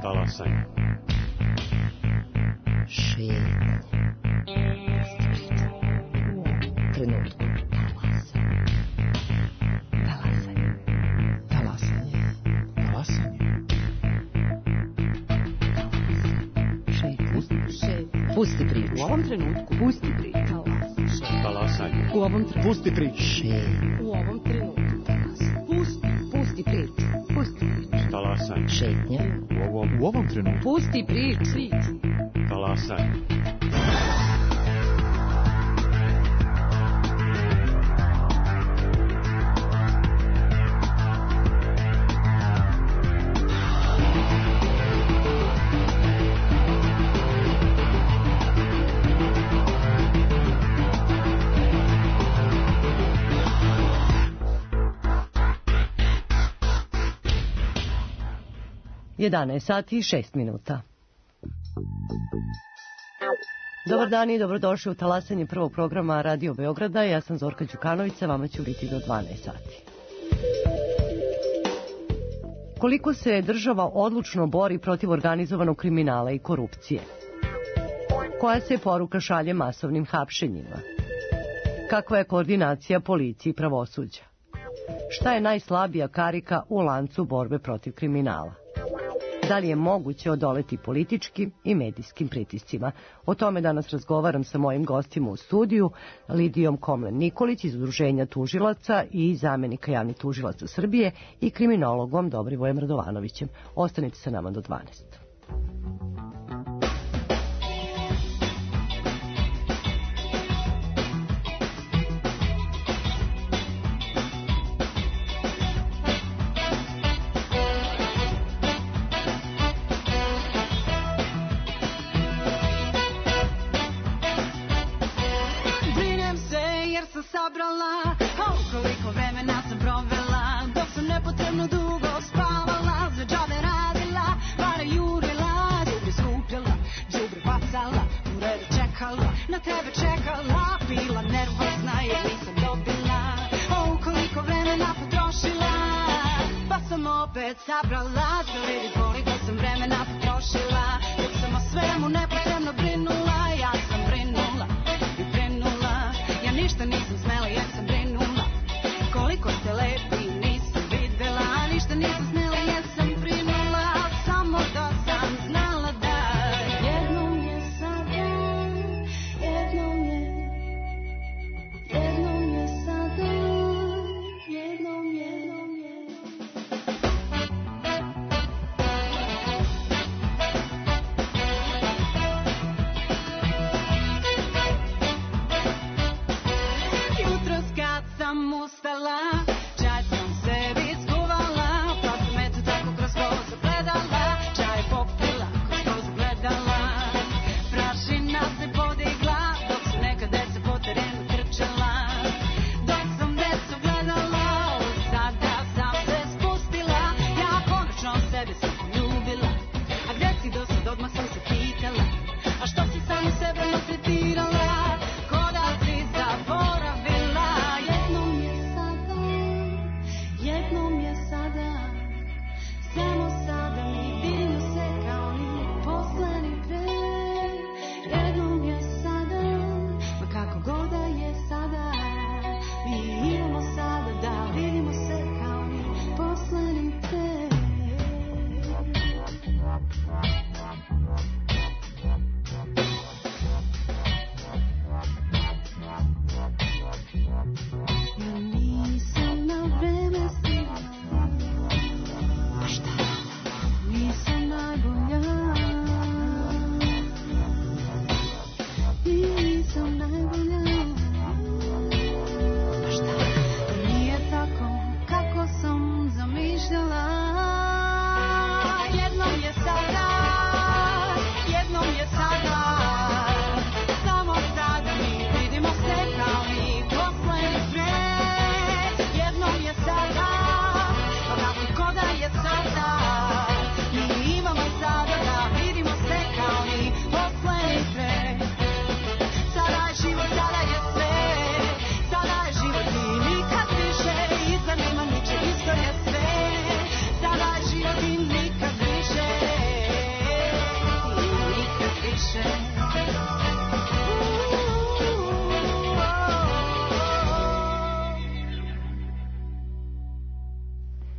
Talasanje. Šetnje. Trenutku. Talasanje. Talasanje. Talasanje. Šetnje. Pusti priču. U ovom trenutku. Pusti priču. Talasanje. U ovom trenutku. Pusti priču. Šetnje. U ovom trenutku. Pusti priču. Pusti priču. Talasanje. Šetnje. U ovom trenutku. Pusti priču. Talasanje. Sati i 6 minuta. Dobar dan i dobrodošli u talasanje prvog programa Radio Beograda. Ja sam Zorka Đukanović, vama ću biti do 12 sati. Koliko se država odlučno bori protiv organizovanog kriminala i korupcije? Koja se poruka šalje masovnim hapšenjima? Kakva je koordinacija policije i pravosuđa? Šta je najslabija karika u lancu borbe protiv kriminala? Da li je moguće odoleti političkim i medijskim pritiscima? O tome danas razgovaram sa mojim gostima u studiju, Lidijom Komlen-Nikolić iz Udruženja tužilaca i zamenika javnih tužilaca Srbije i kriminologom Dobrivojem Radovanovićem. Ostanite sa nama do 12. Na tebe čekala, bila nervozna jer nisam dobila. O, koliko vremena potrošila, pa sam opet sabrala. Da vidi koliko sam vremena potrošila, dok sam o svemu nepotrebno brinula. Ja sam brinula i brinula, ja ništa nisam smela jer sam brinula. Koliko ste lepi nisam videla, ništa nisam smela jer sam brinula. Samo da sam znala da jednom je sada. Jednom je sada, jednom je. Jutros kad sam ustala, čaj sam sebi skuvala, pa sam eto tako kroz koz gledala, čaj popila kroz koz gledala, prašina se podigla, dok su neka deca po terenu trčala, dok sam decu gledala, sada sam se spustila, ja konačno sebe sam poljubila, a gde si do sad odmah sam se pitala, a što si samo sebe maltretirala, ko da si zaboravila, jednom je sada.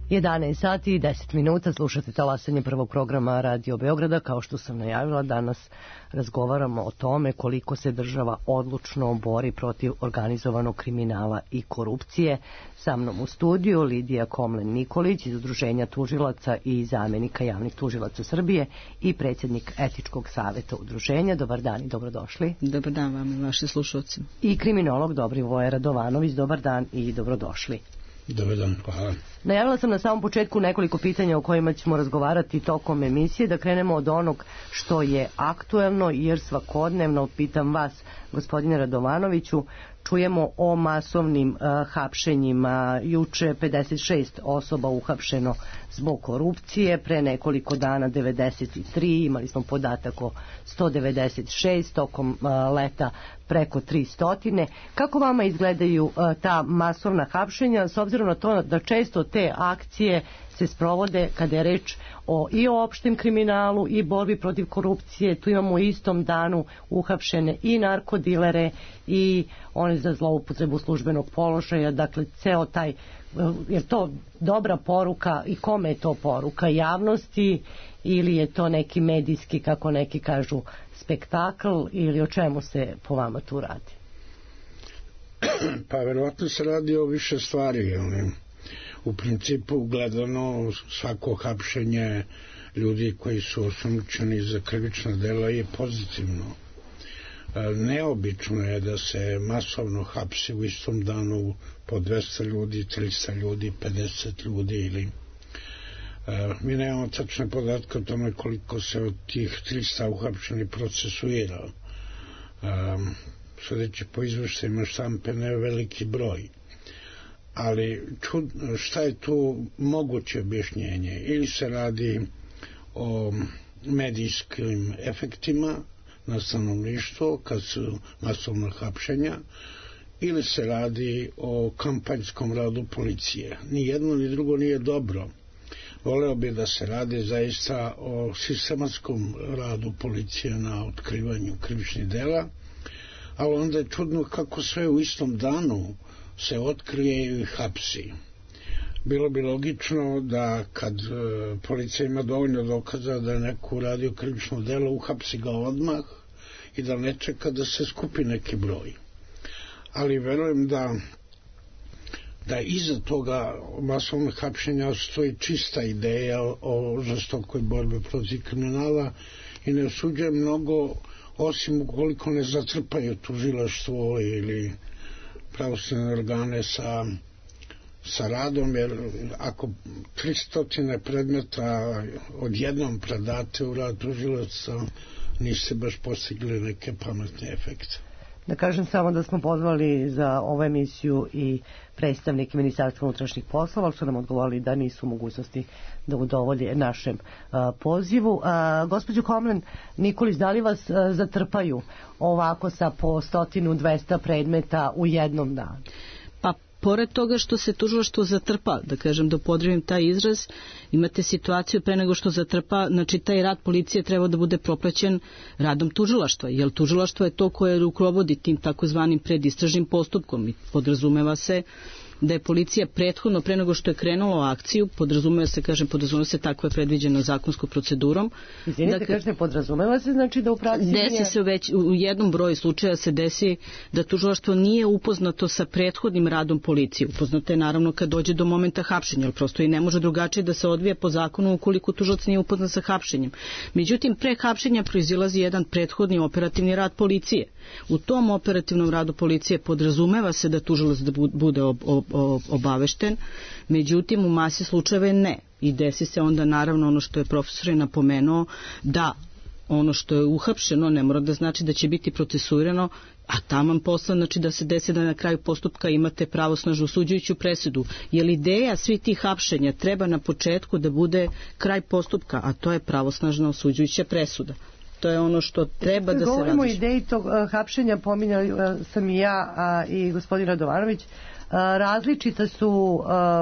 11 sati i 10 minuta, slušate talasanje prvog programa Radio Beograda. Kao što sam najavila, danas razgovaramo o tome koliko se država odlučno bori protiv organizovanog kriminala i korupcije. Sa mnom u studiju Lidija Komlen-Nikolić iz Udruženja tužilaca i zamenika javnih tužilaca Srbije i predsjednik Etičkog saveta udruženja. Dobar dan i dobrodošli. Dobar dan vam i vaši slušalci. I kriminolog Dobrivoje Radovanović. Dobar dan i dobrodošli. Dobar dan, hvala. Najavila sam na samom početku nekoliko pitanja o kojima ćemo razgovarati tokom emisije. Da krenemo od onog što je aktuelno, jer svakodnevno, pitam vas, gospodine Radovanoviću, čujemo o masovnim hapšenjima. Juče 56 osoba uhapšeno zbog korupcije, pre nekoliko dana 93, imali smo podatak o 196, tokom leta preko 300. Kako vama izgledaju ta masovna hapšenja, s obzirom na to da često te akcije se sprovode kada je reč i o opštem kriminalu i borbi protiv korupcije? Tu imamo u istom danu uhapšene i narkodilere i one za zloupotrebu službenog položaja. Dakle, ceo taj, je to dobra poruka i kome je to poruka? Javnosti ili je to neki medijski, kako neki kažu, spektakl, ili o čemu se po vama tu radi? Pa verovatno se radi o više stvari. U principu gledano, svako hapšenje ljudi koji su osumnjičeni za krivična dela je pozitivno. Neobično je da se masovno hapsi u istom danu po 200 ljudi, 300 ljudi, 50 ljudi ili... Mi nemamo tačne podatke o tome koliko se od tih 300 uhapšeni procesuira. Sudeći po izveštajima štampe, ne veliki broj. Ali šta je tu moguće objašnjenje? Ili se radi o medijskim efektima na stanovništvo kad su masovna hapšenja, ili se radi o kampanjskom radu policije. Ni jedno ni drugo nije dobro. Voleo bi da se radi zaista o sistematskom radu policije na otkrivanju krivičnih dela, ali onda je čudno kako sve u istom danu se otkrije i hapsi. Bilo bi logično da kad policija ima dovoljno dokaza da je neko uradio krivično delo, uhapsi ga odmah i da ne čeka da se skupi neki broj. Ali verujem da iza toga masovnog hapšenja stoji čista ideja o žestokoj borbi protiv kriminala i ne osuđujem mnogo, osim ukoliko ne zatrpaju tužilaštvo ili pravosudne organe sa radom, jer ako 300 predmeta odjednom predate u rad tužilaca, niste baš postigli neke pametne efekte. Da kažem samo da smo pozvali za ovu emisiju i predstavnike Ministarstva unutrašnjih poslova, ali su nam odgovorili da nisu u mogućnosti da udovolje našem pozivu. Gospođo Komlen-Nikolić, da li vas zatrpaju ovako sa po 100-200 predmeta u jednom danu? Pa, pored toga što se tužilaštvo zatrpa, da kažem, da upotrebim taj izraz, imate situaciju pre nego što zatrpa, znači taj rad policije treba da bude propraćen radom tužilaštva, jer tužilaštvo je to koje rukovodi tim takozvanim predistražnim postupkom i podrazumeva se da je policija prethodno, pre nego što je krenulo akciju, podrazumeva se tako je predviđeno zakonskom procedurom. Izvinite, kažete, podrazumeva se, znači da u praksi desi se već, u jednom broju slučaja se desi da tužilaštvo nije upoznato sa prethodnim radom policije. Upoznato je naravno kad dođe do momenta hapšenja, jer prosto i ne može drugačije da se odvije po zakonu ukoliko tužilac nije upoznat sa hapšenjem. Međutim, pre hapšenja proizilazi jedan prethodni operativni rad policije. U tom operativnom radu policije podrazumeva se da tužilac bude obavešten, međutim u masi slučajeva ne. I desi se onda naravno ono što je profesor napomenuo, da ono što je uhapšeno ne mora da znači da će biti procesuirano, a taman posla znači da se desi da na kraju postupka imate pravosnažnu osuđujuću presudu. Jer ideja svih tih hapšenja treba na početku da bude kraj postupka, a to je pravosnažna osuđujuća presuda. To je ono što treba da se radi. Govorimo o ideji tog hapšenja, pominjali sam i ja i gospodin Radovanović, različita su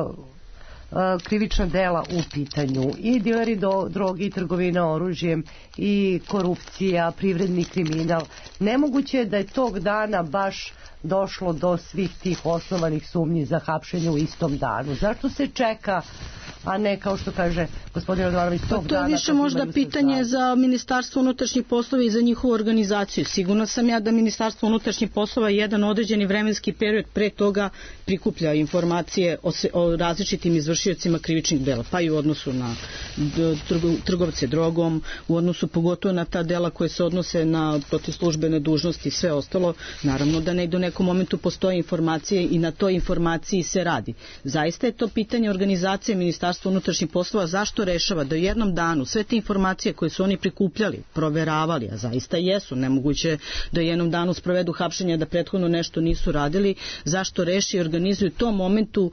krivična dela u pitanju, i dileri droge i trgovina oružjem i korupcija, privredni kriminal. Nemoguće je da je tog dana baš došlo do svih tih osnovanih sumnji za hapšenje u istom danu? Zašto se čeka, a ne kao što kaže gospodin Radovanović tog dana? To je više možda pitanje za Ministarstvo unutrašnjih poslova i za njihovu organizaciju. Sigurno sam ja da Ministarstvo unutrašnjih poslova jedan određeni vremenski period pre toga prikuplja informacije o različitim izvršiocima krivičnih dela, pa i u odnosu na trgovce drogom, u odnosu pogotovo na ta dela koje se odnose na protivslužbene dužnosti i sve ostalo. Naravno da negde u nekom momentu postoje informacije i na toj informaciji se radi. Zaista je to pitanje organizacije Ministarstva unutrašnjih poslova zašto rešava da u jednom danu sve te informacije koje su oni prikupljali, proveravali, a zaista jesu, nemoguće da u jednom danu sprovedu hapšenja da prethodno nešto nisu radili, zašto reši i organizuju u tom momentu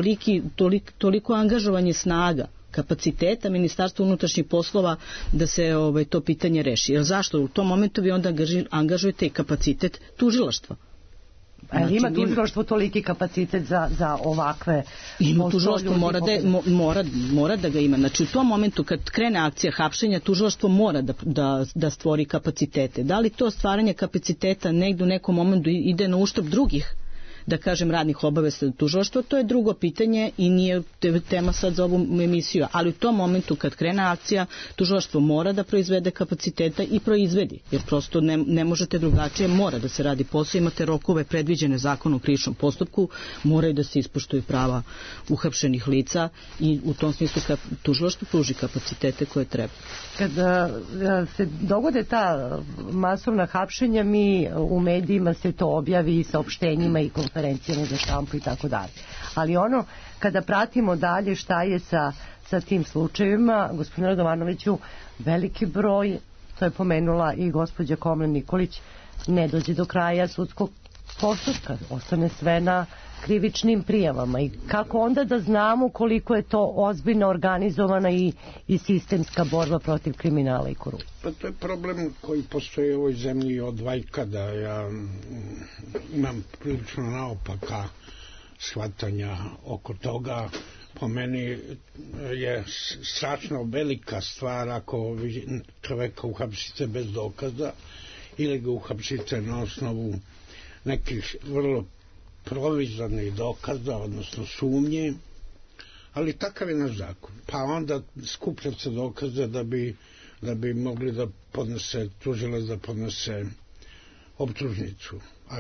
toliko angažovanje snaga, kapaciteta Ministarstva unutrašnjih poslova da se to pitanje reši. Jer zašto? U tom momentu vi onda angažujete i kapacitet tužilaštva. Znači, ima tužilaštvo toliki kapacitet za ovakve... Ima tužilaštvo, mora da ga ima. Znači u tom momentu kad krene akcija hapšenja, tužilaštvo mora da stvori kapacitete. Da li to stvaranje kapaciteta negde u nekom momentu ide na uštrb drugih, da kažem, radnih obaveza tužilaštva, to je drugo pitanje i nije tema sad za ovu emisiju, ali u tom momentu kad krene akcija, tužilaštvo mora da proizvede kapaciteta i proizvedi, jer prosto ne možete drugačije, mora da se radi posao, imate rokove predviđene zakonom o krivičnom postupku, moraju da se ispoštuju prava uhapšenih lica i u tom smislu tužilaštvo pruži kapacitete koje treba. Kada se dogode ta masovna hapšenja, mi u medijima se to objavi i saopštenjima i konferencijama za štampu i tako dalje. Ali kada pratimo dalje šta je sa tim slučajevima, gospodine Radovanoviću, veliki broj, to je pomenula i gospođa Komlen Nikolić, ne dođe do kraja sudskog postupka, ostane sve na krivičnim prijavama. I kako onda da znamo koliko je to ozbiljno organizovana i sistemska borba protiv kriminala i korupcije? Pa to je problem koji postoji u ovoj zemlji od vajkada. Ja imam prilično naopaka shvatanja oko toga. Po meni je strašno velika stvar ako čoveka uhapsite bez dokaza ili ga uhapsite na osnovu nekih vrlo provizornih dokaza, odnosno sumnje, ali takav je naš zakon. Pa onda skuplja se dokaze da bi mogli da podnese tužilac, da podnese optužnicu.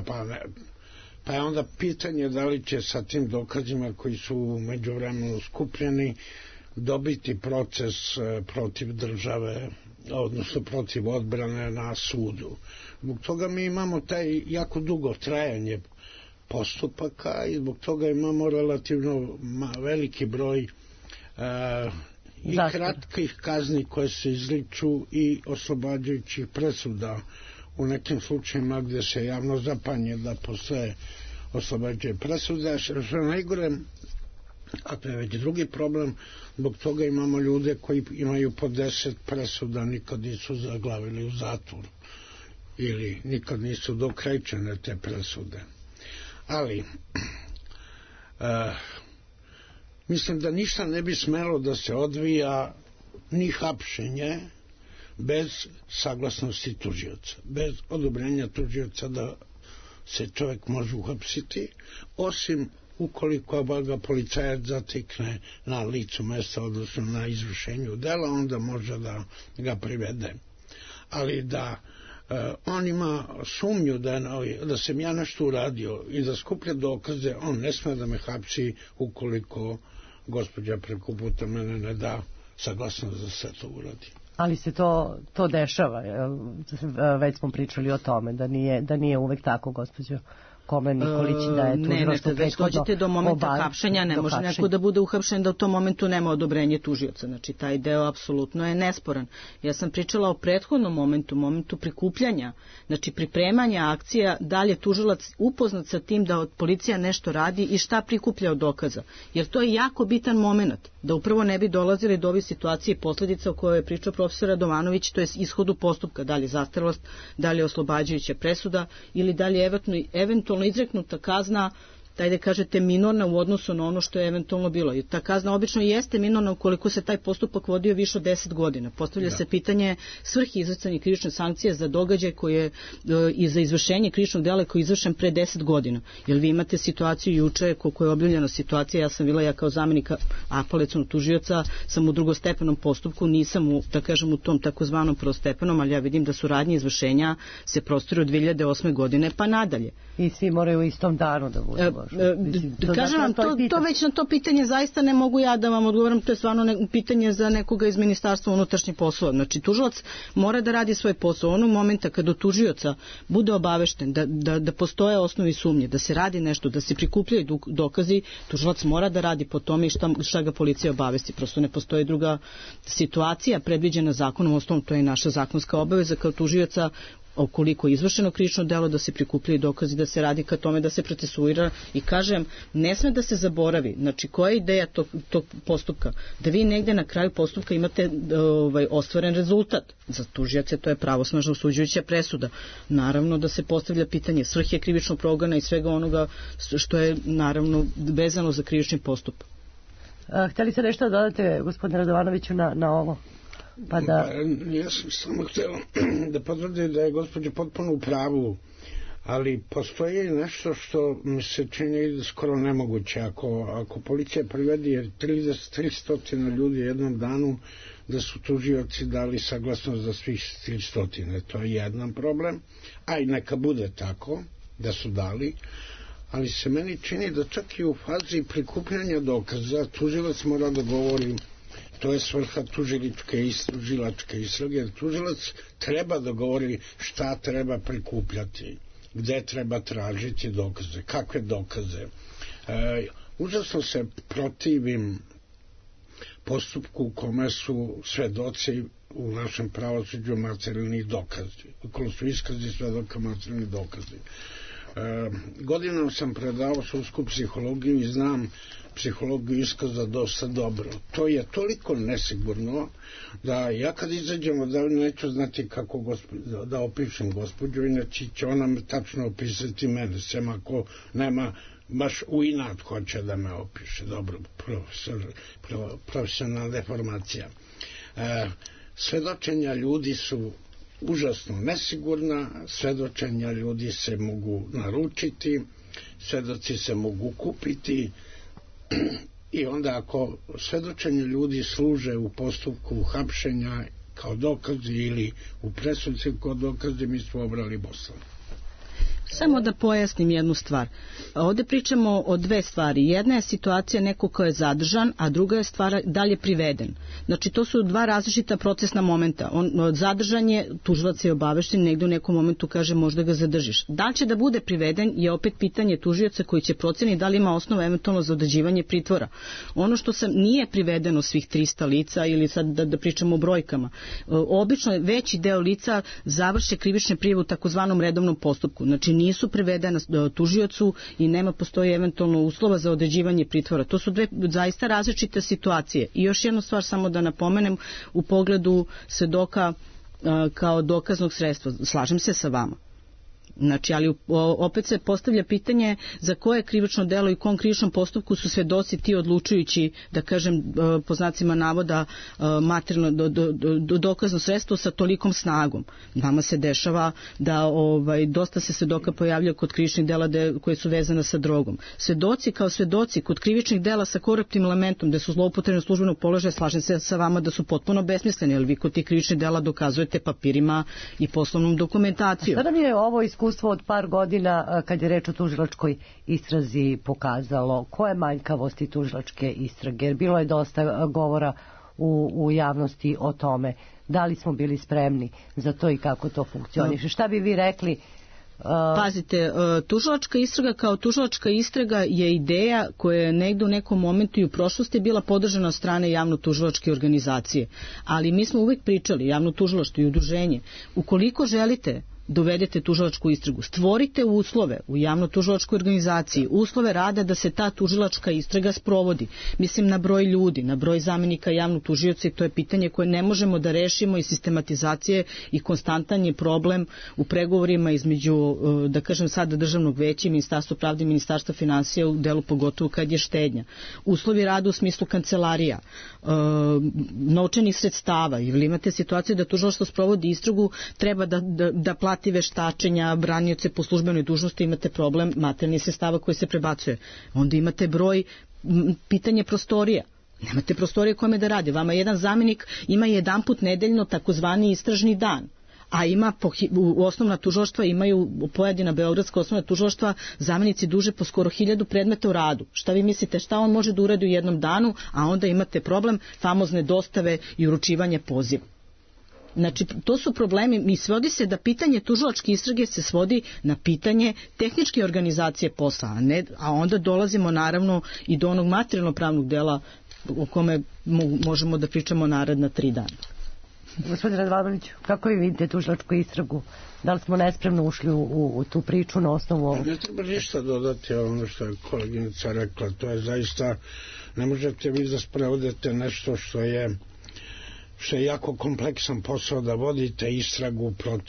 Pa je onda pitanje da li će sa tim dokazima koji su međuvremenu skupljeni dobiti proces protiv države, odnosno protiv odbrane na sudu. Zbog toga mi imamo taj jako dugo trajanje postupaka i zbog toga imamo relativno veliki broj i kratkih kazni koje se izriču i oslobađajućih presuda u nekim slučajima gdje se javno zapanje da postoje oslobađajuće presude. Što najgore, a to je već drugi problem, zbog toga imamo ljude koji imaju po 10 presuda, nikad nisu zaglavili u zatvor ili nikad nisu dokrajčene te presude. Ali mislim da ništa ne bi smelo da se odvija ni hapšenje bez saglasnosti tužioca, bez odobrenja tužioca da se čovjek može uhapsiti, osim ukoliko ga policajac zatekne na licu mesta, odnosno na izvršenju dela, onda može da ga privede. Ali da on ima sumnju da sam ja nešto uradio i da skuplja dokaze, on ne sme da me hapsi ukoliko gospođa preko puta mene ne da saglasnost da se to uradi. Ali se to dešava, već smo pričali o tome, da nije uvek tako, gospođo Komlen Nikolić, da je tužilaštvo prethodno već dođete do momenta hapšenja, ne može neko da bude uhapšen da u tom momentu nema odobrenje tužioca. Znači, taj deo apsolutno je nesporan. Ja sam pričala o prethodnom momentu prikupljanja, znači pripremanja akcija, dalje tužilac upoznat sa tim da od policija nešto radi i šta prikuplja od dokaza. Jer to je jako bitan moment, da upravo ne bi dolazili do ove situacije i posledica o kojoj je pričao profesor Radovanović, to je ishodu postupka, dalje zastarelost, dalje oslobađajuća presuda ili dalje eventualno izreknuta kazna daj da kažete, minorna u odnosu na ono što je eventualno bilo. I ta kazna obično jeste minorna ukoliko se taj postupak vodio više od 10 godina. Postavlja se pitanje svrhe izricanja krivične sankcije za događaj koje i za izvršenje krivičnog dela koji je izvršen pre 10 godina. Jer vi imate situaciju juče, koliko je objavljena situacija, ja sam bila kao zamenika apelacionog tužioca, sam u drugostepenom postupku, nisam da kažem u tom takozvanom prvostepenom, ali ja vidim da su radnje izvršenja se prostoruju od 2008. godine pa nadalje. I svi moraju u istom danu da budu. Kažem vam, to već na to pitanje zaista ne mogu ja da vam odgovorim, to je stvarno pitanje za nekoga iz Ministarstva unutrašnjih poslova. Znači, tužilac mora da radi svoj posao. Onog momenta kad od tužioca bude obavešten da postoje osnovi sumnje, da se radi nešto, da se prikupljaju dokazi, tužilac mora da radi po tome i šta ga policija obavesti. Prosto ne postoji druga situacija predviđena zakonom, osnovom to je naša zakonska obaveza kao tužioca, ukoliko je izvršeno krivično delo, da se prikupljaju dokazi, da se radi ka tome da se procesuira. I kažem, ne sme da se zaboravi, znači koja je ideja tog postupka, da vi negde na kraju postupka imate ostvaren rezultat. Za tužioce to je pravosnažna osuđujuća presuda. Naravno da se postavlja pitanje svrhe krivičnog progona i svega onoga što je naravno vezano za krivični postupak. Hteli ste nešto dodate, gospodine Radovanoviću, na ovo? Ja sam samo htio da potvrdim da je gospođa potpuno u pravu, ali postoji nešto što mi se čini skoro nemoguće. Ako policija privedi 300 ljudi jednom danu, da su tužioci dali saglasnost za svih 300, to je jedan problem, a i neka bude tako da su dali, ali se meni čini da čak i u fazi prikupljanja dokaza tužilac mora da govori. To je svrha tužilačke istrage, jer tužilac treba da govori šta treba prikupljati, gde treba tražiti dokaze, kakve dokaze. Užasno se protivim postupku u kome su svedoci u našem pravosuđu materijalnih dokazi, ukoliko su iskazi svedoka materijalnih dokazi. Godinama sam predavao sudsku psihologiju i znam psihologiju iskaza dosta dobro. To je toliko nesigurno da ja kad izađemo da neću znati kako da opišem gospođu, inače će ona tačno opisati mene, sem ako nema baš u inat hoće da me opiše. Dobro, profesionalna deformacija. Svedočenja ljudi su užasno nesigurna, svedočenja ljudi se mogu naručiti, svedoci se mogu kupiti i onda ako svedočenje ljudi služe u postupku hapšenja kao dokazi ili u presudci kao dokazi, mi smo obrali Bosnu. Samo da pojasnim jednu stvar. Ovde pričamo o dve stvari. Jedna je situacija neko ko je zadržan, a druga je stvar da li je priveden. Znači, to su dva različita procesna momenta. Zadržan je, tužilac je obavešten, negde u nekom momentu kaže možda ga zadržiš. Da li će da bude priveden je opet pitanje tužioca koji će proceniti da li ima osnova eventualno za određivanje pritvora. Ono što nije privedeno svih 300 lica ili sad da pričamo o brojkama. Obično veći deo lica završe krivične prijave u takozvanom redovnom postupku. Znači, nisu privedena tužiocu i postoji eventualno uslova za određivanje pritvora. To su dve zaista različite situacije. I još jednu stvar samo da napomenem u pogledu svedoka kao dokaznog sredstva. Slažem se sa vama. Znači, ali opet se postavlja pitanje za koje krivično delo i u kom krivičnom postupku su svedoci ti odlučujući, da kažem, po znacima navoda, materijalno dokazno sredstvo sa tolikom snagom. Nama se dešava da dosta se svedoka pojavljaju kod krivičnih dela koje su vezane sa drogom. Svedoci kao svedoci kod krivičnih dela sa koruptivnim elementom gde su zloupotrebom službenog položaja, slažem se sa vama da su potpuno besmisleni, jer vi kod tih krivičnih dela dokazujete papirima i poslovnom dokumentacijom. A šta nam je ovo iskustvo od par godina kad je reč o tužilačkoj istrazi pokazalo? Koje manjkavosti tužilačke istrage? Jer bilo je dosta govora u javnosti o tome. Da li smo bili spremni za to i kako to funkcioniše? Šta bi vi rekli? Pazite, tužilačka istraga kao tužilačka istraga je ideja koja je negde u nekom momentu i u prošlosti bila podržana od strane javno-tužilačke organizacije. Ali mi smo uvek pričali, javno tužilaštvo i udruženje, ukoliko želite dovedete tužilačku istragu. Stvorite uslove u javno-tužilačkoj organizaciji, uslove rada da se ta tužilačka istraga sprovodi. Mislim na broj ljudi, na broj zamenika javnog tužioca, i to je pitanje koje ne možemo da rešimo iz sistematizacije i konstantan je problem u pregovorima između, da kažem sada, Državnog veća i Ministarstva pravde i Ministarstva finansija u delu pogotovo kad je štednja. Uslovi rada u smislu kancelarija, novčanih sredstava, ili imate situaciju da tužilaštvo sprovodi istragu, treba da plati veštačenja, branioce po službenoj dužnosti, imate problem materijalnih sredstava koji se prebacuje. Onda imate pitanje prostorija. Nemate prostorije kome da radi. Vama jedan zamenik ima jedanput nedeljno takozvani istražni dan, a ima u osnovna tužilaštva imaju pojedina beogradska osnovna tužilaštva zamenici duže po skoro 1000 predmeta u radu. Šta vi mislite, šta on može da uradi u jednom danu, a onda imate problem famozne dostave i uručivanje poziva. Znači, to su problemi, i svodi se da pitanje tužilačke istrage se svodi na pitanje tehničke organizacije posla, a onda dolazimo naravno i do onog materijalno-pravnog dela o kome možemo da pričamo naredna 3 dana. Gospodin Radovanović, kako vi vidite tužilačku istragu? Da li smo nespremno ušli u tu priču na osnovu ovog? Ne treba ništa dodati ono što je koleginica rekla. To je zaista, ne možete vi da sprovodite nešto što je jako kompleksan posao, da vodite istragu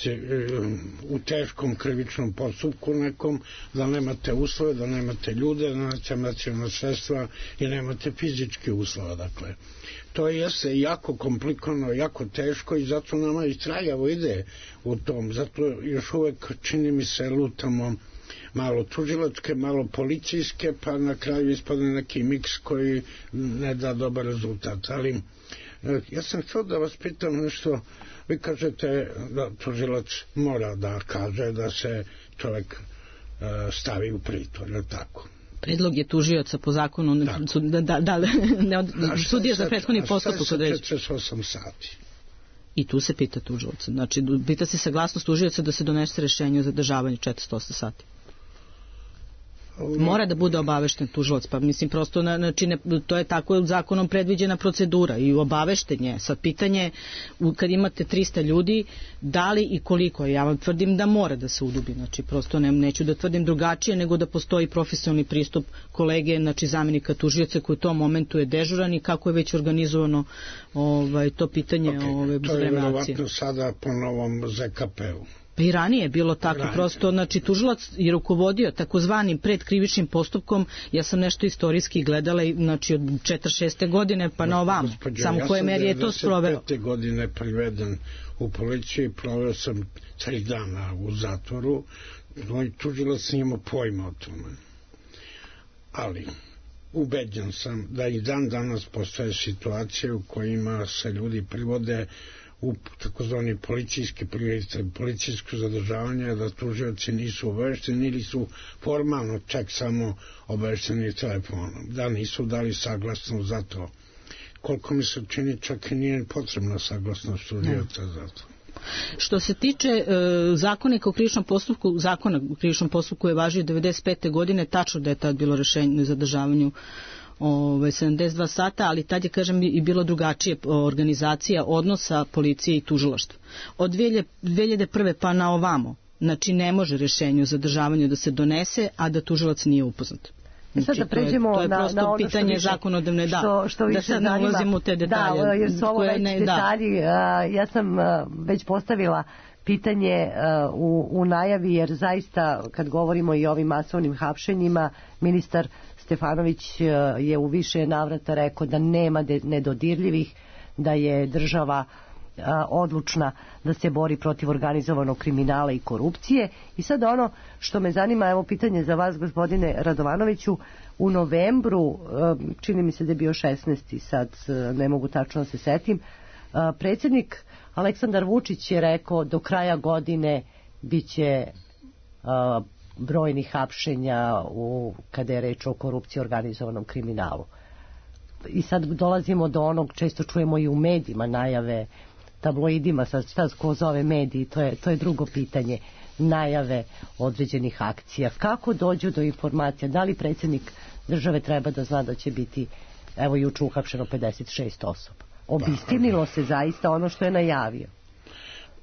u teškom krivičnom postupku nekom, da nemate uslove, da nemate ljude, da nemate materijalna sredstva i nemate fizičke uslove. Dakle, to jeste jako komplikovano, jako teško, i zato nama i traljavo ide u tom. Zato još uvek, čini mi se, lutamo malo tužilačke, malo policijske, pa na kraju ispadne neki miks koji ne da dobar rezultat. Ali ja sam htio da vas pitam nešto. Vi kažete da tužilac mora da kaže da se čovjek stavi u pritvor, je tako? Predlog je tužioca po zakonu, sudija za prethodni postupak određuje. A šta je sa 48 sati? I tu se pita tužioca. Znači, pita se saglasnost tužioca da se donese rešenje o zadržavanju 408 sati. Mora da bude obavešten tužilac, pa mislim prosto, znači, to je tako zakonom predviđena procedura i obaveštenje. Sad pitanje, kad imate 300 ljudi, da li i koliko, ja vam tvrdim da mora da se udubi, znači prosto neću da tvrdim drugačije, nego da postoji profesionalni pristup kolege, znači zamenika tužioca koji u tom momentu je dežuran i kako je već organizovano to pitanje vreme akcije. To je verovatno sada po novom ZKP-u. Pa i ranije je bilo tako, prosto, znači, tužilac je rukovodio takozvanim predkrivičnim postupkom, ja sam nešto istorijski gledala, znači, od 46. godine pa na ovamo, samo u koje meri je to sproveo. Ja sam 95. godine priveden u policiji, proveo sam 3 dana u zatvoru, moj tužilac nije imao pojma o tome. Ali, ubeđen sam da i dan danas postoje situacije u kojima se ljudi privode u takozvani policijski prioritet, policijsko zadržavanje, da tužioci nisu obavešteni ili su formalno čak samo obavešteni telefonom, da nisu dali saglasnost za to. Koliko mi se čini, čak i nije potrebna saglasnost tužioca za to. Što se tiče zakonika o krivičnom postupku, zakona o krivičnom postupku je važio 95. godine, tačno da je tad bilo rešenje o zadržavanju 72 sata, ali tad je, kažem, i bilo drugačije organizacija odnosa policije i tužilaštva. Od 2001. pa na ovamo, znači ne može rešenje o zadržavanju da se donese, a da tužilac nije upoznat. Sad da pređemo to je prosto na ono pitanje zakonodavne, da sad ne ulazimo u te detalje. Da, jer su ovo već detalji. Ja sam već postavila pitanje u najavi, jer zaista kad govorimo i o ovim masovnim hapšenjima, ministar Stefanović je u više navrata rekao da nema nedodirljivih, da je država odlučna da se bori protiv organizovanog kriminala i korupcije. I sad ono što me zanima, evo pitanje za vas, gospodine Radovanoviću, u novembru, čini mi se da je bio 16. sad ne mogu tačno da se setim, predsjednik Aleksandar Vučić je rekao do kraja godine biće brojnih hapšenja kada je reč o korupciji i organizovanom kriminalu. I sad dolazimo do onog, često čujemo i u medijima najave, tabloidima, sad šta ko zove mediji, to je drugo pitanje, najave određenih akcija. Kako dođu do informacija? Da li predsjednik države treba da zna da će biti, evo juče uhapšeno 56 osoba? Obistinilo se zaista ono što je najavio?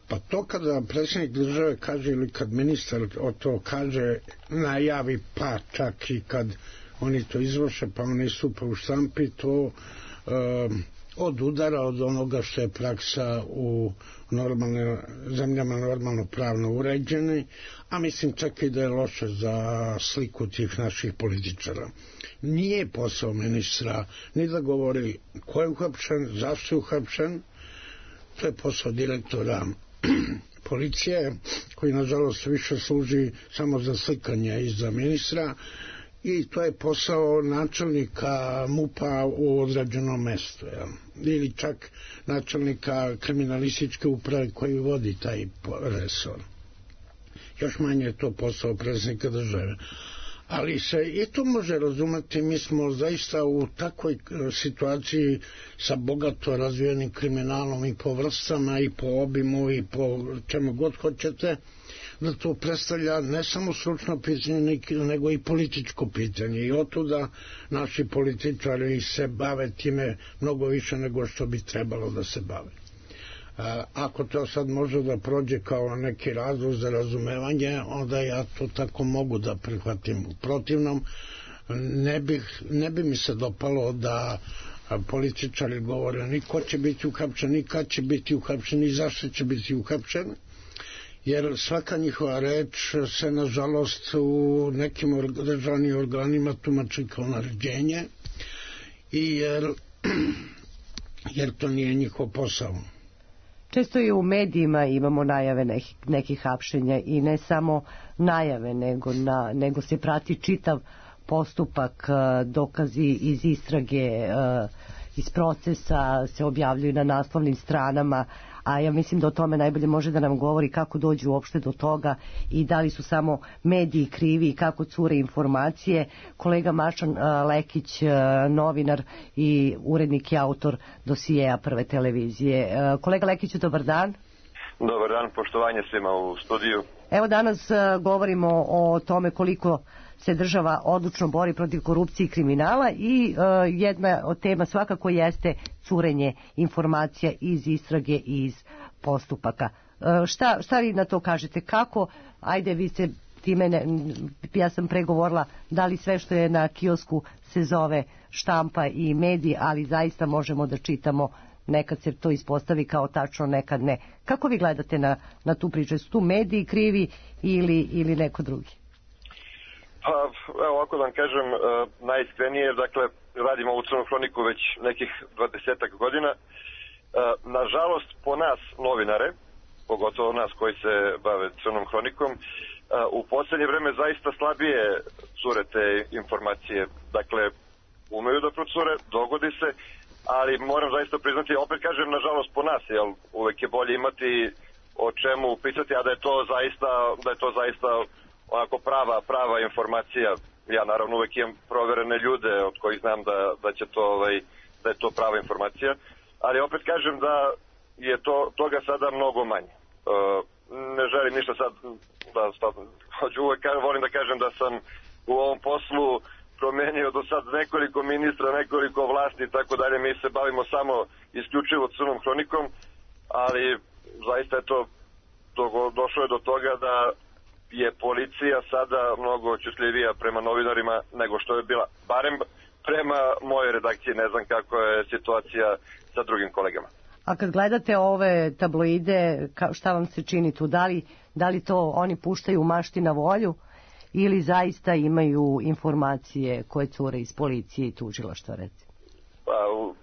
Pa to kada predsjednik države kaže ili kad ministar o to kaže, najavi, pa čak i kad oni to izvrše, pa oni stupa u štampi, to od udara od onoga što je praksa u zemljama normalno pravno uređene, a mislim čak i da je loše za sliku tih naših političara. Nije posao ministra ni da govori ko je uhapšen, zašto je uhapšen, to je posao direktora policije, koji nažalost više služi samo za slikanje iza ministra, i to je posao načelnika MUP-a u određenom mestu, ili čak načelnika kriminalističke uprave koji vodi taj resor. Još manje je to posao predsjednika države. Ali se i to može razumeti, mi smo zaista u takvoj situaciji sa bogato razvijenim kriminalom i po vrstama i po obimu i po čemu god hoćete, da to predstavlja ne samo stručno pitanje, nego i političko pitanje. I otuda naši političari se bave time mnogo više nego što bi trebalo da se bave. Ako to sad može da prođe kao neki razlog za razumevanje, onda ja to tako mogu da prihvatim. U protivnom, ne bi mi se dopalo da političari govore ni ko će biti uhapšen, ni kad će biti uhapšen, ni zašto će biti uhapšen, jer svaka njihova reč se nažalost u nekim državnim organima tumači kao naređenje, i jer to nije njihov posao. Često i u medijima imamo najave nekih hapšenja, i ne samo najave, nego se prati čitav postupak, dokazi iz istrage, iz procesa se objavljuju na naslovnim stranama, a ja mislim da o tome najbolje može da nam govori kako dođu uopšte do toga i da li su samo mediji krivi i kako cure informacije. Kolega Mašan Lekić, novinar i urednik i autor dosijeja Prve televizije. Kolega Lekiću, dobar dan. Dobar dan, poštovanje svima u studiju. Evo, danas govorimo o tome koliko se država odlučno bori protiv korupcije i kriminala, i jedna od tema svakako jeste curenje informacija iz istrage i iz postupaka. Šta vi na to kažete? Kako, ajde, vi ste time, ja sam pregovorila da li sve što je na kiosku se zove štampa i mediji, ali zaista možemo da čitamo, nekad se to ispostavi kao tačno, nekad ne. Kako vi gledate na tu priču? Su tu mediji krivi ili neko drugi? Pa, evo, ovako da vam kažem, najiskrenije, dakle, radimo ovu Crnu hroniku već nekih 20 godina. Nažalost, po nas novinare, pogotovo nas koji se bave Crnom hronikom, u posljednje vreme zaista slabije cure te informacije. Dakle, umeju da procure, dogodi se, ali moram zaista priznati, opet kažem, nažalost po nas, jer uvek je bolje imati o čemu pisati, a da je to zaista onako prava informacija. Ja naravno uvek imam proverene ljude od kojih znam da je to prava informacija, ali opet kažem da je toga sada mnogo manje. Ne želim ništa sad uvek volim da kažem da sam u ovom poslu promenio do sad nekoliko ministra, nekoliko vlasti i tako dalje. Mi se bavimo samo isključivo Crnom hronikom, ali zaista je to došlo je do toga da je policija sada mnogo očitljivija prema novinarima nego što je bila, barem prema mojoj redakciji. Ne znam kako je situacija sa drugim kolegama. A kad gledate ove tabloide, šta vam se čini tu? Da li to oni puštaju mašti na volju ili zaista imaju informacije koje cure iz policije i tužilaštva, recimo? Pa,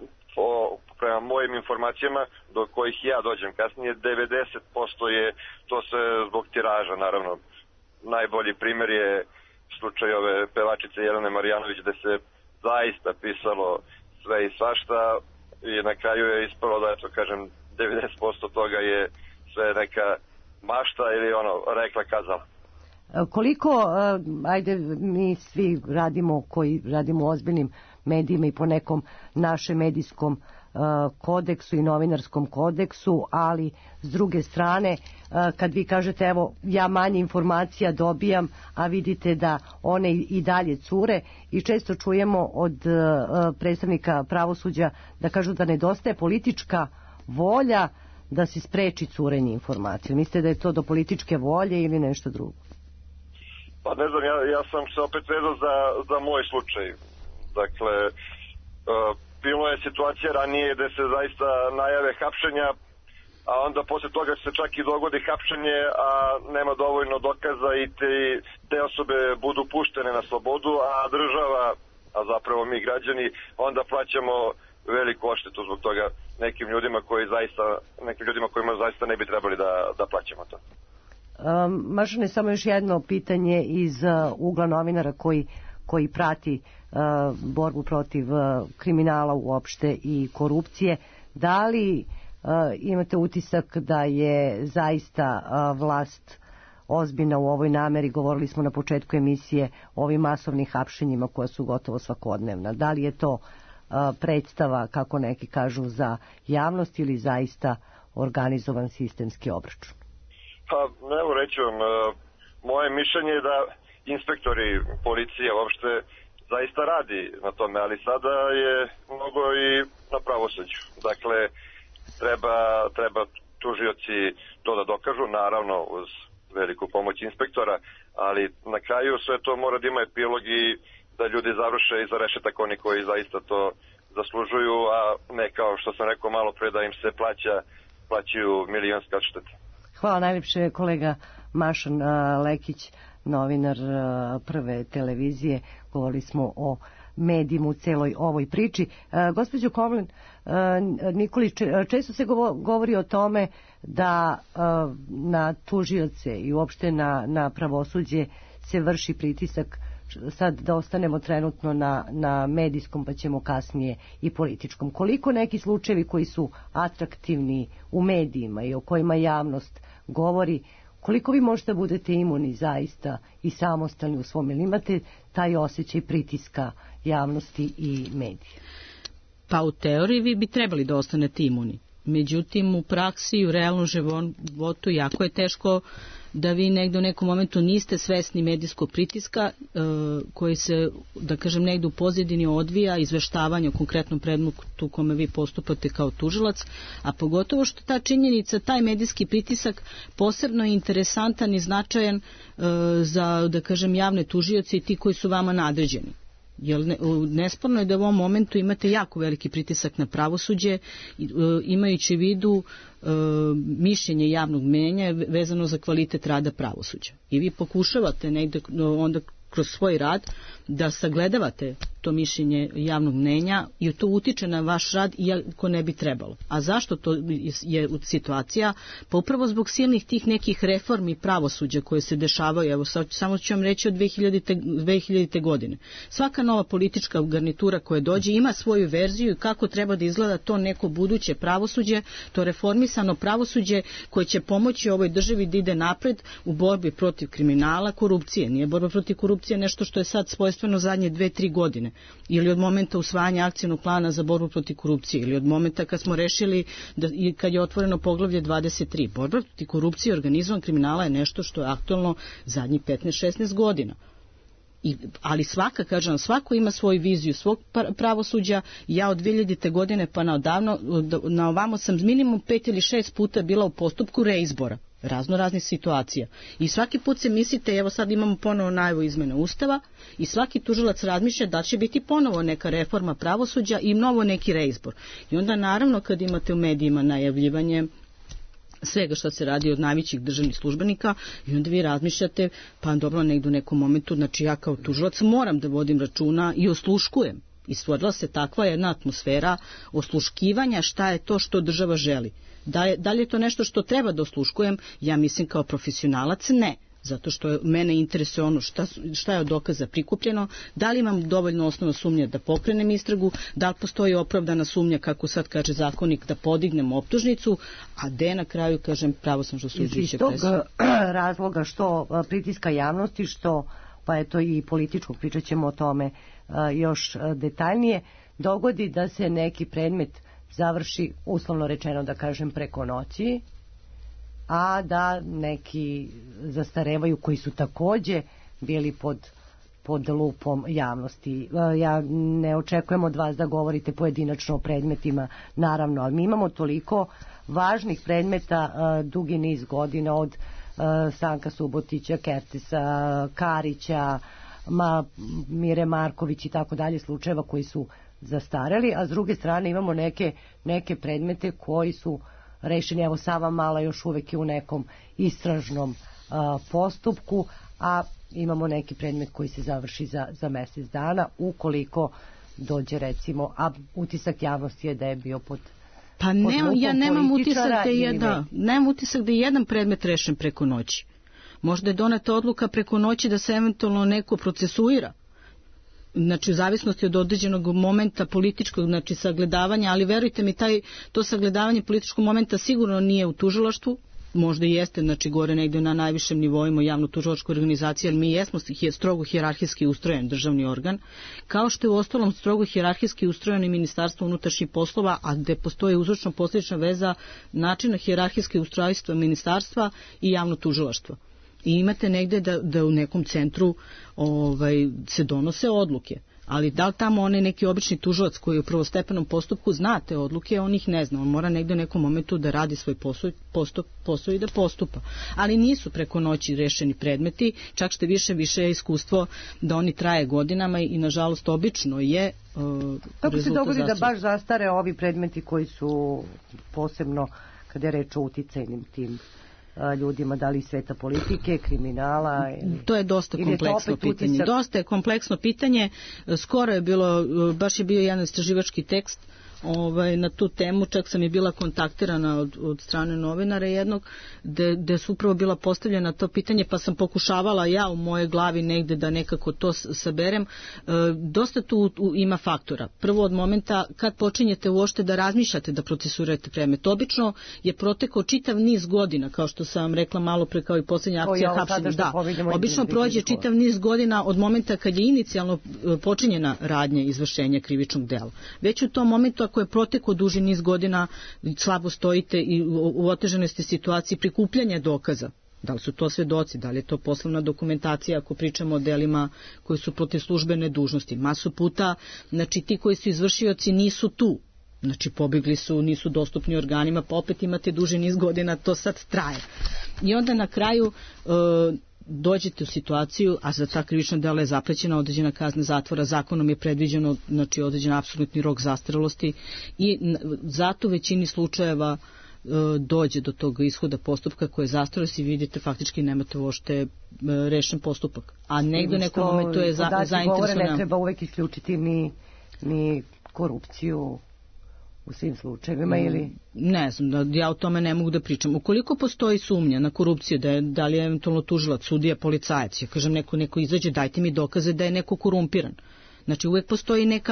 prema mojim informacijama, do kojih ja dođem kasnije, 90% je to sve zbog tiraža, naravno. Najbolji primjer je slučaj ove pevačice Jelene Marjanović, gde se zaista pisalo sve i svašta i na kraju je ispalo da, eto kažem, 90% toga je sve neka mašta ili rekla kazala. Koliko, ajde, mi svi koji radimo u ozbiljnim medijima i po nekom našem medijskom kodeksu i novinarskom kodeksu, ali s druge strane, kad vi kažete, evo, ja manje informacija dobijam, a vidite da one i dalje cure, i često čujemo od predstavnika pravosuđa da kažu da nedostaje politička volja da se spreči curenje informacija? Mislite da je to do političke volje ili nešto drugo? Pa ne znam, ja sam se opet vezao za moj slučaj. Dakle, bilo je situacija ranije gde se zaista najave hapšenja, a onda posle toga se čak i dogodi hapšenje, a nema dovoljno dokaza i te osobe budu puštene na slobodu, a država, a zapravo mi građani, onda plaćamo veliku odštetu zbog toga nekim ljudima kojima zaista ne bi trebali da plaćamo to. Mašane, samo još jedno pitanje iz ugla novinara koji prati borbu protiv kriminala uopšte i korupcije. Da li imate utisak da je zaista vlast ozbiljna u ovoj nameri? Govorili smo na početku emisije o ovim masovnim hapšenjima koja su gotovo svakodnevna. Da li je to predstava, kako neki kažu, za javnost ili zaista organizovan sistemski obračun? Pa, evo reću vam, moje mišljenje je da inspektori policije uopšte zaista radi na tome, ali sada je mnogo i na pravosuđu. Dakle, treba tužioci to da dokažu, naravno uz veliku pomoć inspektora, ali na kraju sve to mora da ima epilog i da ljudi završe iza rešetak oni koji zaista to zaslužuju, a ne kao što sam rekao malo pre da im se plaćaju milionske odštete. Hvala najljepše, kolega Mašan Lekić, novinar Prve televizije. Govorili smo o medijima u celoj ovoj priči. Gospođo Komlen Nikolić, često se govori o tome da na tužioce i uopšte na pravosuđe se vrši pritisak. Sad da ostanemo trenutno na medijskom, pa ćemo kasnije i političkom. Koliko neki slučajevi koji su atraktivni u medijima i o kojima javnost govori, koliko vi možete budete imuni zaista i samostalni u svom, ili imate taj osjećaj pritiska javnosti i medija? Pa u teoriji vi bi trebali da ostanete imuni. Međutim, u praksi i u realnom životu jako je teško da vi negde u nekom momentu niste svesni medijskog pritiska koji se, da kažem, negde u pozadini odvija izveštavanje o konkretnom predmetu kome vi postupate kao tužilac, a pogotovo što ta činjenica, taj medijski pritisak posebno je interesantan i značajan za, da kažem, javne tužioci i ti koji su vama nadređeni. Jer nesporno je da u ovom momentu imate jako veliki pritisak na pravosuđe, imajući u vidu mišljenje javnog mnjenja vezano za kvalitet rada pravosuđa. I vi pokušavate negde onda kroz svoj rad da sagledavate to mišljenje javnog mnjenja i to utiče na vaš rad iako ne bi trebalo. A zašto to je situacija? Pa upravo zbog silnih tih nekih reformi pravosuđa koje se dešavaju. Evo samo ću vam reći od 2000. godine. Svaka nova politička garnitura koja dođe ima svoju verziju i kako treba da izgleda to neko buduće pravosuđe, to reformisano pravosuđe koje će pomoći ovoj državi da ide napred u borbi protiv kriminala, korupcije. Nije borba protiv korupcije nešto što je sad svojstveno zadnje 2-3 godine. Ili od momenta usvajanja akcijnog plana za borbu protiv korupcije, ili od momenta kad smo rešili kad je otvoreno poglavlje 23. Borba protiv korupcije i organizovanog kriminala je nešto što je aktualno zadnjih 15-16 godina. Ali svako ima svoju viziju svog pravosuđa. Ja od 2000. godine pa na ovamo sam minimum 5 ili 6 puta bila u postupku reizbora raznih situacija. I svaki put se mislite, evo sad imamo ponovo najavu izmene Ustava i svaki tužilac razmišlja da će biti ponovo neka reforma pravosuđa i novo neki reizbor. I onda naravno kad imate u medijima najavljivanje svega što se radi od najvećih državnih službenika i onda vi razmišljate, pa dobro, negdje u nekom momentu, znači ja kao tužilac moram da vodim računa i osluškujem. I stvorila se takva jedna atmosfera osluškivanja šta je to što država želi. Da li je to nešto što treba da osluškujem? Ja mislim kao profesionalac ne. Zato što mene interesuje ono šta je od dokaza prikupljeno, da li imam dovoljno osnova sumnje da pokrenem istragu, da li postoji opravdana sumnja, kako sad kaže zakonik, da podignem optužnicu, a gde na kraju, kažem, pravosuđe osuđujuće presude. Iz tog razloga što pritiska javnosti, što, pa eto i političkog, pričat ćemo o tome još detaljnije, dogodi da se neki predmet završi, uslovno rečeno da kažem, preko noći, a da neki zastarevaju koji su takođe bili pod pod lupom javnosti. Ja ne očekujem od vas da govorite pojedinačno o predmetima, naravno, ali mi imamo toliko važnih predmeta dugi niz godina, od Stanka Subotića, Kertesa, Karića, Mire Marković i tako dalje, slučajeva koji su zastareli, a s druge strane imamo neke predmete koji su rešeni. Evo, Sava Mala još uvek je u nekom istražnom postupku, a imamo neki predmet koji se završi za mesec dana, ukoliko dođe, recimo, a utisak javnosti je da je bio pod ja nemam utisak da je jedan predmet rešen preko noći. Možda je doneta odluka preko noći da se eventualno neko procesuira. Znači, u zavisnosti od određenog momenta političkog, znači, sagledavanja, ali verujte mi, to sagledavanje političkog momenta sigurno nije u tužilaštvu, možda i jeste, znači, gore negde na najvišem nivoima javno-tužilačkoj organizaciji, ali mi jesmo strogo hijerarhijski ustrojen državni organ, kao što je u ostalom strogo hijerarhijski ustrojen i Ministarstvo unutrašnjih poslova, a gde postoji uzročno-posledična veza načina hijerarhijske ustrojstva ministarstva i javno-tužilaštva. I imate negde da u nekom centru se donose odluke. Ali da li tamo onaj neki obični tužilac koji je u prvostepenom postupku zna te odluke, on ih ne zna. On mora negde u nekom momentu da radi svoj posao i da postupa. Ali nisu preko noći rešeni predmeti, čak što više je iskustvo da oni traje godinama i nažalost obično je kako se dogodi da baš zastare ovi predmeti koji su posebno kada je reč o uticajnim tim ljudima, da li sveta politike, kriminala? To je dosta kompleksno pitanje. Dosta je kompleksno pitanje. Skoro je bilo, baš je bio jedan istraživački tekst na tu temu, čak sam je bila kontaktirana od strane novinara jednog, gde su upravo bila postavljena to pitanje, pa sam pokušavala ja u mojoj glavi negde da nekako to saberem. Dosta tu ima faktora. Prvo, od momenta kad počinjete uopšte da razmišljate da procesuirate predmet. Obično je protekao čitav niz godina, kao što sam vam rekla malo pre, kao i poslednja akcija hapšenja. Da, obično prođe čitav niz godina od momenta kad je inicijalno počinjena radnja izvršenja krivičnog dela. Već u tom momentu, ako je protekao duži niz godina, slabo stojite i u otežanoj ste situaciji prikupljanja dokaza. Da li su to svedoci, da li je to poslovna dokumentacija, ako pričamo o delima koji su protiv službene dužnosti. Masu puta, znači ti koji su izvršioci nisu tu. Znači pobegli su, nisu dostupni organima, pa opet imate duži niz godina, to sad traje. I onda na kraju dođete u situaciju, a za ta krivična dela je zaprećena određena kazna zatvora, zakonom je predviđeno, znači, određen apsolutni rok zastarelosti i zato u većini slučajeva dođe do tog ishoda postupka koje je zastarelost i vidite faktički nemate uopšte rešen postupak. A negde u nekom momentu je zainteresovano. Ne treba uvek isključiti ni korupciju u svim slučajevima ili? Ne znam, ja o tome ne mogu da pričam. Ukoliko postoji sumnja na korupciju, da li je eventualno tužilac, sudija, policajac, ja kažem neko izađe, dajte mi dokaze da je neko korumpiran. Znači uvek postoji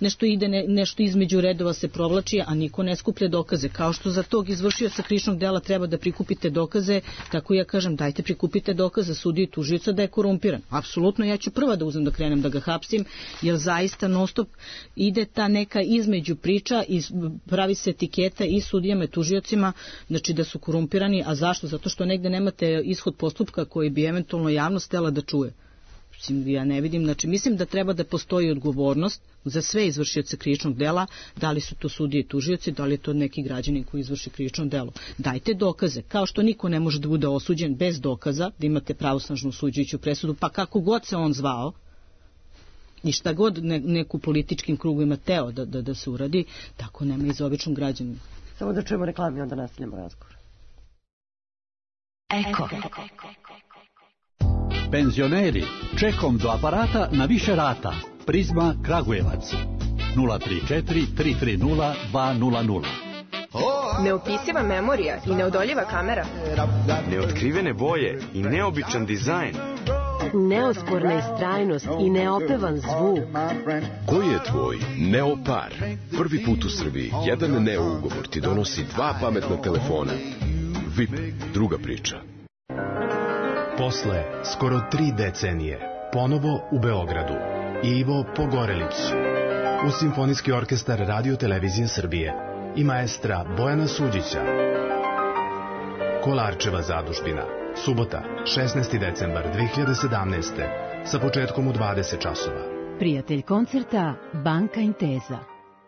nešto između redova se provlači, a niko ne skuplja dokaze. Kao što za tog izvršioca krivičnog dela treba da prikupite dokaze, tako ja kažem, dajte prikupite dokaze sudiju i tužioca da je korumpiran. Apsolutno, ja ću prva da uzmem da krenem da ga hapsim, jer zaista non stop ide ta neka između priča i pravi se etiketa i sudijama i tužiocima, znači da su korumpirani. A zašto? Zato što negde nemate ishod postupka koji bi eventualno javnost htela da čuje. Ja ne vidim, znači mislim da treba da postoji odgovornost za sve izvršioce krivičnog dela, da li su to sudije i tužioci, da li je to neki građanin koji izvrši krivično delo. Dajte dokaze, kao što niko ne može da bude osuđen bez dokaza, da imate pravosnažnu osuđujuću presudu, pa kako god se on zvao i šta god neku političkim krugovima teo da se uradi, tako nema i za običnom građaninu. Samo da čujemo reklami, onda nastavljamo razgovor. Eko. Penzioneri, čekom do aparata na više rata. Prizma Kragujevac 034 330 200. Neopisiva memorija i neodoljiva kamera. Neotkrivene boje i neobičan dizajn. Neosporna istrajnost i neopevan zvuk. Koji je tvoj Neopar? Prvi put u Srbiji jedan Neo ugovor ti donosi 2 pametna telefona. VIP, druga priča. Posle skoro 3 decenije, ponovo u Beogradu, Ivo Pogorelić, uz Simfonijski orkestar Radio Televizije Srbije i maestra Bojana Suđića. Kolarčeva zadužbina, subota, 16. decembar 2017. sa početkom u 20 časova. Prijatelj koncerta Banka Inteza.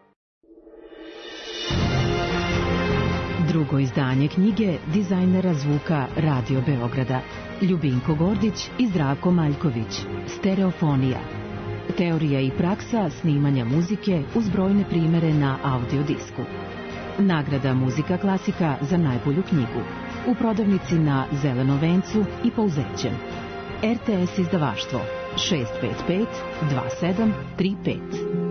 Drugo izdanje knjige dizajnera zvuka Radio Beograda Ljubinko Gordić i Zdravko Maljković. Stereofonija. Teorija i praksa snimanja muzike uz brojne primere na audiodisku. Nagrada Muzika klasika za najbolju knjigu. U prodavnici na Zelenom vencu i Pouzećem. RTS izdavaštvo 655 2735.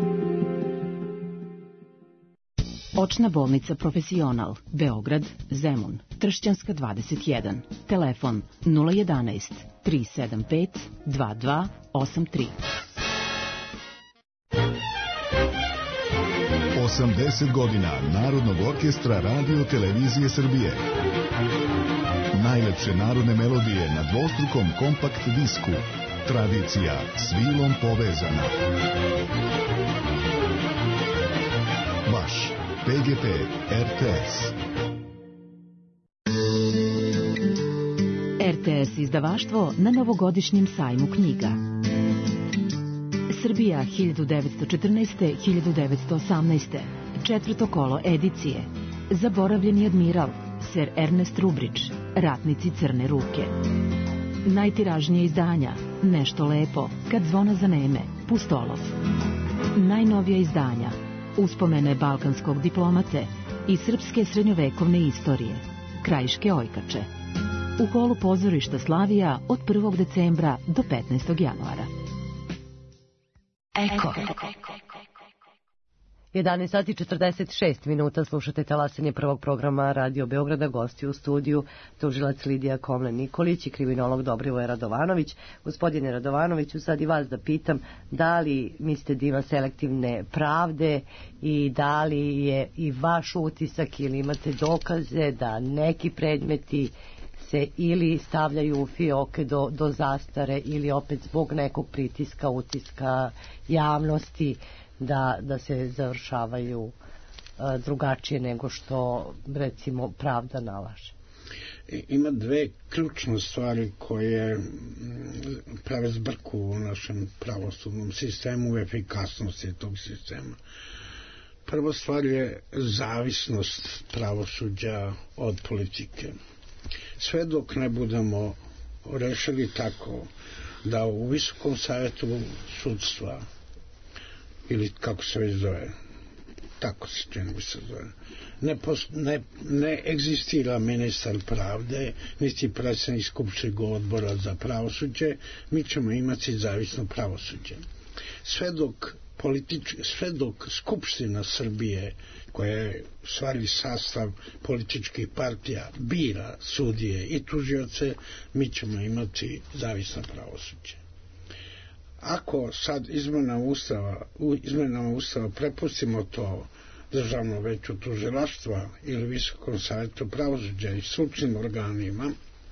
Očna bolnica Profesional, Beograd, Zemun, Tršćanska 21. Telefon 011 375 2283. 80 godina Narodnog orkestra Radio Televizije Srbije. Najlepše narodne melodije na dvostrukom kompakt disku. Tradicija s vilom povezana. Vaš PGP RTS. RTS izdavaštvo na novogodišnjem sajmu knjiga. Srbija 1914-1918. Četvrto kolo edicije. Zaboravljeni admiral, Sir Ernest Rubridge, Ratnici crne ruke. Najtiražnije izdanja, Nešto lepo, Kad zvona zaneme, Pustolov. Najnovija izdanja, Uspomene balkanskog diplomate i srpske srednjovekovne istorije, Krajiške ojkače. U holu pozorišta Slavija od 1. decembra do 15. januara. Eko. 11 sati 46 minuta, slušate talasanje prvog programa Radio Beograda, gosti u studiju tužilac Lidija Komlen-Nikolić i kriminolog Dobrivoje Radovanović. Gospodine Radovanoviću, sad i vas da pitam, da li mislite da ima selektivne pravde i da li je i vaš utisak ili imate dokaze da neki predmeti se ili stavljaju u fioke do zastare ili opet zbog nekog pritiska, utiska javnosti da se završavaju drugačije nego što recimo pravda nalaže? Ima dve ključne stvari koje prave zbrku u našem pravosudnom sistemu, u efikasnosti tog sistema. Prva stvar je zavisnost pravosuđa od politike. Sve dok ne budemo rešili tako da u Visokom savjetu sudstva, ili kako se već zove, tako se čini mi se zove, ne egzistira ministar pravde, niti predsjednik Skupštinskog odbora za pravosuđe, mi ćemo imati zavisno pravosuđe. Sve dok Skupština Srbije, koja je stvari sastav političkih partija, bira sudije i tužioce, mi ćemo imati zavisno pravosuđe. Ako sad izmenama Ustava prepustimo to Državnom veću tužilaštva ili Visokom savjetu pravosuđa i stručnim organima,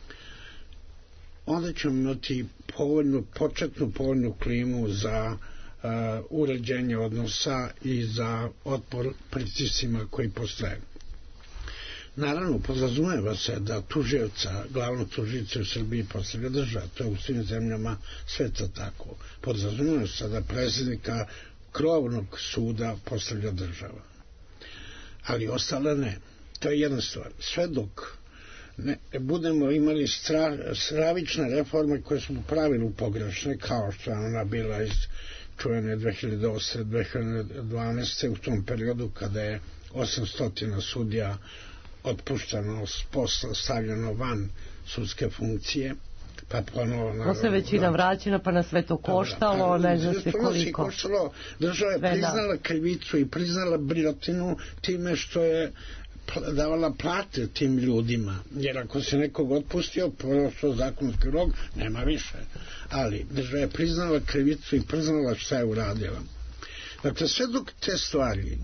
onda ćemo imati početnu povoljnu klimu za uređenje odnosa i za otpor pritiscima koji postoje. Naravno, podrazumeva se da tužioca, glavnog tužioca u Srbiji postavlja država, to je u svim zemljama sveta tako. Podrazumeva se da predsjednika krovnog suda postavlja država. Ali ostale ne. To je jedna stvar. Sve dok ne budemo imali stravične reforme koje su u pravilu pogrešne, kao što je ona bila iz čuvene 2008-2012. u tom periodu kada je 800 sudija otpušteno s posla, stavljeno van sudske funkcije, pa ponovo... Posle većina vraćena, pa na sve to koštalo, ne zna se koliko. Država je priznala krivicu i priznala briljotinu time što je davala plate tim ljudima, jer ako se nekog otpustio, prošao zakonski rok, nema više. Ali država je priznala krivicu i priznala šta je uradila. Dakle, sve dok te stvari,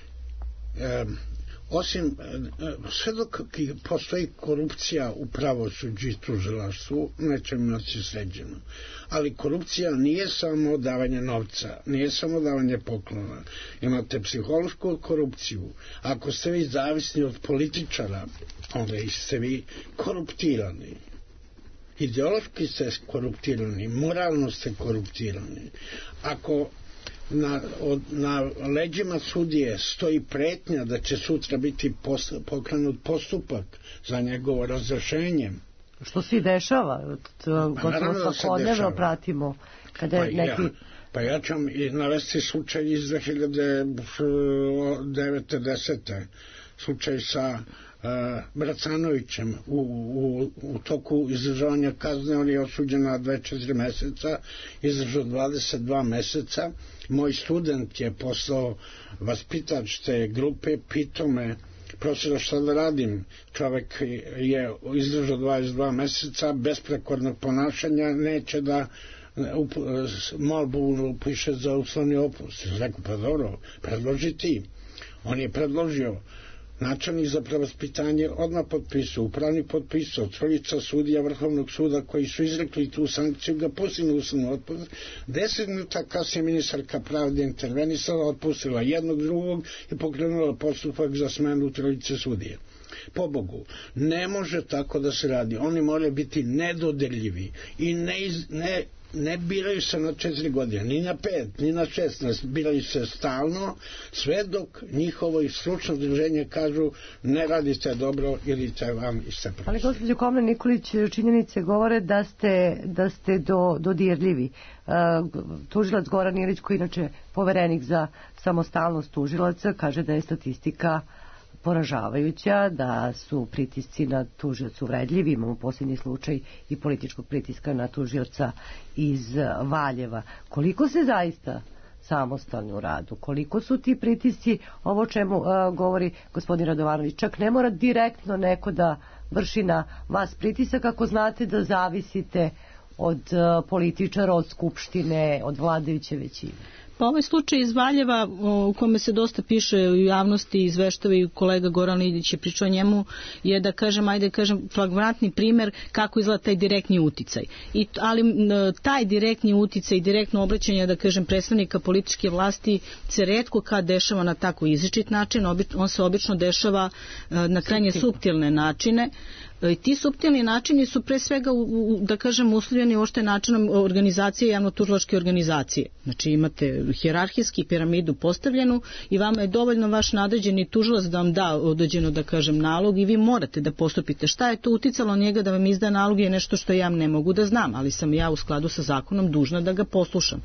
sve dok postoji korupcija u pravosuđu i tužilaštvu, nećemo imati sređeno. Ali korupcija nije samo davanje novca, nije samo davanje poklona. Imate psihološku korupciju. Ako ste vi zavisni od političara, onda ste vi koruptirani. Ideološki ste koruptirani, moralno ste koruptirani. Ako na leđima sudije stoji pretnja da će sutra biti pokrenut postupak za njegovo razrešenje. Što se i dešava, gotovo svakodnevno pratimo kada je neki... Pa ja ću vam i navesti slučaj iz 2009-10. Slučaj sa Bracanovićem u toku izdržavanja kazne. On je osuđen na 24 meseca, izdržao 22 meseca. Moj student je poslao vaspitač te grupe, pitao me, profesor, šta da radim? Čovek je izdržao 22 meseca besprekornog ponašanja, neće da molbu piše za uslovni opust. Rekao, pa dobro, predloži ti. On je predložio, načelnik za prevaspitanje odmah potpisao, upravnik potpisao, trojica sudija Vrhovnog suda koji su izrekli tu sankciju ga pustili na uslovni otpust. 10 minuta kasnije ministarka pravde intervenisala, otpustila jednog, drugog i pokrenula postupak za smenu trojice sudije. Pobogu, ne može tako da se radi. Oni moraju biti nedodeljivi i ne biraju se na 4 godine, ni na 5, ni na 16, biraju se stalno, sve dok njihovo stručno udruženje kažu ne radite dobro ili te vam istepati. Ali gospođo Komlen Nikolić, činjenice govore da ste dodirljivi. Tužilac Goran Ilić, koji inače poverenik za samostalnost tužilaca, kaže da je statistika poražavajuća, da su pritisci na tužioca uvredljivi. Imamo posljednji slučaj i političkog pritiska na tužioca iz Valjeva. Koliko se zaista samostalni u radu? Koliko su ti pritisci, ovo čemu govori gospodin Radovanović, čak ne mora direktno neko da vrši na vas pritisak ako znate da zavisite od političara, od skupštine, od vladajuće većine? Pa ovaj slučaj iz Valjeva, u kome se dosta piše u javnosti, izveštava i kolega Goran Ilić je pričao o njemu, je da kažem, flagrantni primer kako izgleda taj direktni uticaj. Ali taj direktni uticaj i direktno obraćanje, da kažem, predstavnika političke vlasti se retko kad dešava na tako izričit način, on se obično dešava na krajnje suptilne načine. I ti suptilni načini su pre svega, da kažem, uslovljeni ošte načinom organizacije, javno-tužilačke organizacije. Znači imate hijerarhijski piramidu postavljenu i vama je dovoljno vaš nadređeni tužilac da vam da određeno, da kažem, nalog i vi morate da postupite. Šta je to uticalo njega da vam izda nalog je nešto što ja ne mogu da znam, ali sam ja u skladu sa zakonom dužna da ga poslušam.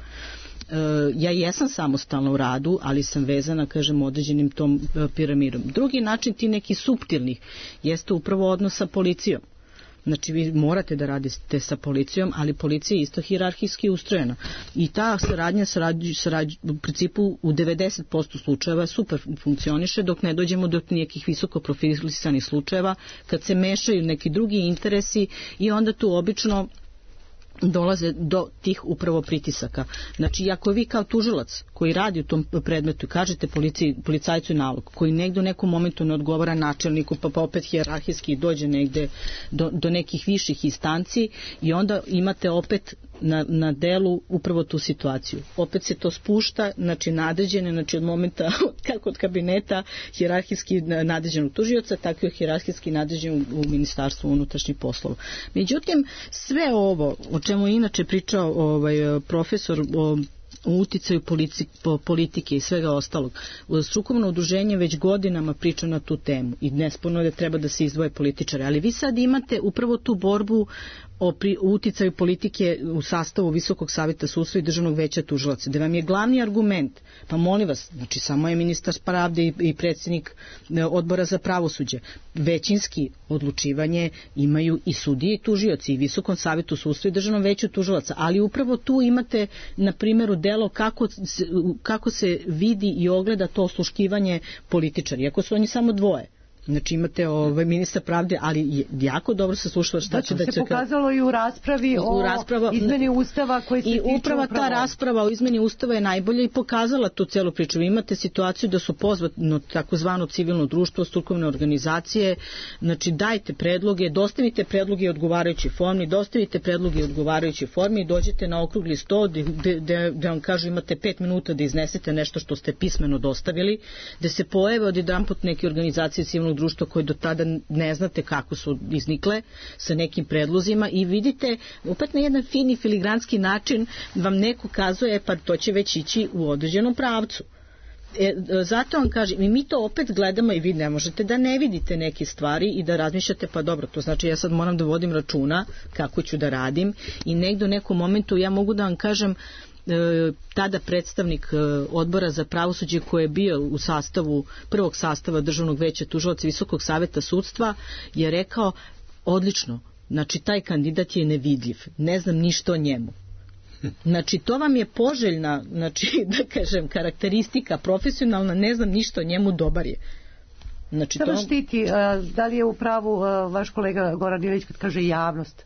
Ja jesam samostalna u radu, ali sam vezana, kažem, određenim tom piramidom. Drugi način ti neki suptilnih jeste upravo odnos sa policijom. Znači vi morate da radite sa policijom, ali policija je isto hijerarhijski ustrojena. I ta saradnja u principu u 90% slučajeva super funkcioniše dok ne dođemo do nekih visoko profilisanih slučajeva kad se mešaju neki drugi interesi i onda tu obično dolaze do tih upravo pritisaka. Znači, ako vi kao tužilac koji radi u tom predmetu kažete policajcu nalog, koji negdje u nekom momentu ne odgovara načelniku, pa opet hijerarhijski dođe negde do nekih viših instanci i onda imate opet na delu upravo tu situaciju. Opet se to spušta, znači nadređene, znači od momenta kako od kabineta hijerarhijski nadređenog tužioca, tako i hijerarhijski nadređen u Ministarstvu unutrašnjih poslova. Međutim, sve ovo, o čemu je inače pričao profesor o uticaju politike i svega ostalog, strukovno udruženje već godinama priča na tu temu i nesporno je da treba da se izdvoje političare, ali vi sad imate upravo tu borbu o uticaju politike u sastavu Visokog savjeta sudstva i Državnog veća tužilaca, da vam je glavni argument, pa molim vas, znači samo je ministar pravde i predsjednik odbora za pravosuđe, većinski odlučivanje imaju i sudije i tužioci i Visokom savjetu sudstva i Državnom veću tužilaca, ali upravo tu imate na primjeru delo kako se vidi i ogleda to osluškivanje političara, iako su oni samo dvoje. Znači imate ministar pravde, ali jako dobro se slušalo šta će da će... Se pokazalo i u raspravi o izmeni Ustava koji se tiče upravo... I upravo ta rasprava o izmeni Ustava je najbolja i pokazala tu celu priču. Vi imate situaciju da su pozvano takozvano civilno društvo, strukovne organizacije, znači dajte predloge, dostavite predloge i odgovarajući formi, i dođete na okrugli sto gde vam kažu imate 5 minuta da iznesete nešto što ste pismeno dostavili, da se pojave odjedanput neke organizacije civilnog društvo koje do tada ne znate kako su iznikle sa nekim predlozima i vidite opet na jedan fini filigranski način vam neko kazuje pa to će već ići u određenom pravcu. Zato vam kažem, i mi to opet gledamo i vi ne možete da ne vidite neke stvari i da razmišljate pa dobro, to znači ja sad moram da vodim računa kako ću da radim i negde u nekom momentu ja mogu da vam kažem tada predstavnik odbora za pravosuđe koji je bio u sastavu prvog sastava Državnog veća tužilaca Visokog saveta sudstva je rekao odlično, znači taj kandidat je nevidljiv, ne znam ništa o njemu. Znači to vam je poželjna, znači da kažem karakteristika profesionalna, ne znam ništa o njemu, dobar je. Znači, da vas štiti, da li je u pravu vaš kolega Goran Ilić kad kaže javnost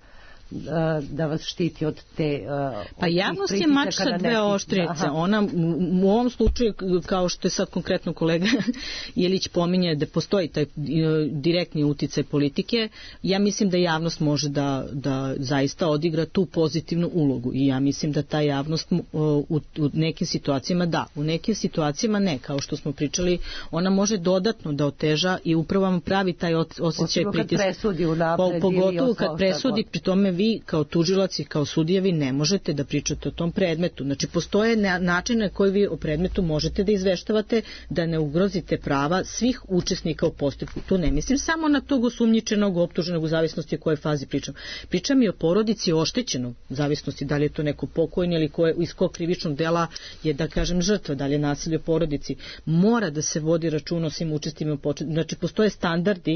da vas štiti od te pa javnost je mač sa dve oštrice. Ona u ovom slučaju, kao što je sad konkretno kolega Jelić pominje da postoji taj direktni uticaj politike, ja mislim da javnost može da zaista odigra tu pozitivnu ulogu i ja mislim da ta javnost u nekim situacijama da, u nekim situacijama ne, kao što smo pričali, ona može dodatno da oteža i upravo vam pravi taj osjećaj pritiska. Pogotovo kad presudi, pri tome vi kao tužilac i kao sudija vi ne možete da pričate o tom predmetu. Znači postoje način na koji vi o predmetu možete da izveštavate da ne ugrozite prava svih učesnika u postupku. Tu ne mislim samo na tog osumnjičenog, optuženog u zavisnosti o kojoj fazi pričam. Pričam i o porodici oštećenog u zavisnosti da li je to neko pokojni ili iz kog krivičnog dela je da kažem žrtva, da li je nasilje u porodici. Mora da se vodi račun o svim učestvima u početku. Znači postoje standardi